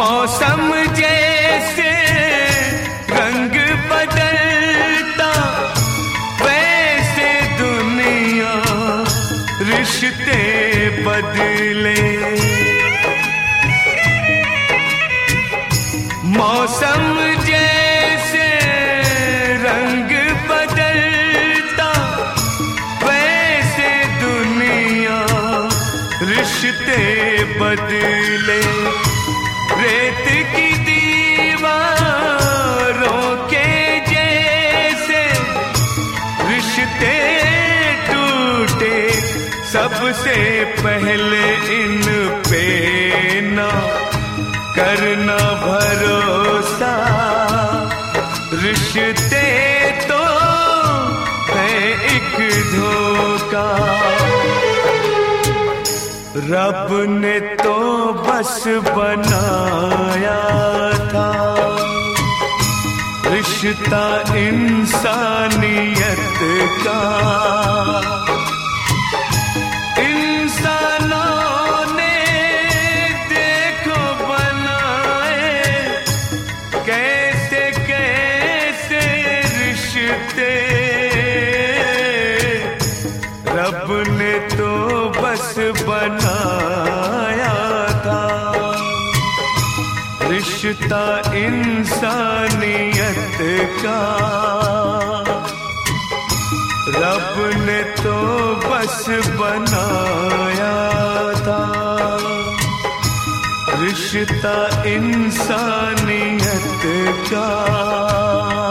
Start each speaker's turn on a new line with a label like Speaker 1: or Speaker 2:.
Speaker 1: मौसम जैसे रंग बदलता वैसे दुनिया रिश्ते बदले। मौसम जैसे रंग बदलता वैसे दुनिया रिश्ते बदले। रेत की दीवारों के जैसे रिश्ते टूटे सबसे पहले इन पे ना करना भरोसा। रिश्ते तो है एक धोखा। रब ने तो बस बनाया था रिश्ता इंसानियत का। इंसानों ने देखो बनाए कैसे कैसे रिश्ते। रब ने तो बस बनाया था रिश्ता इंसानियत का। रब ने तो बस बनाया था रिश्ता इंसानियत का।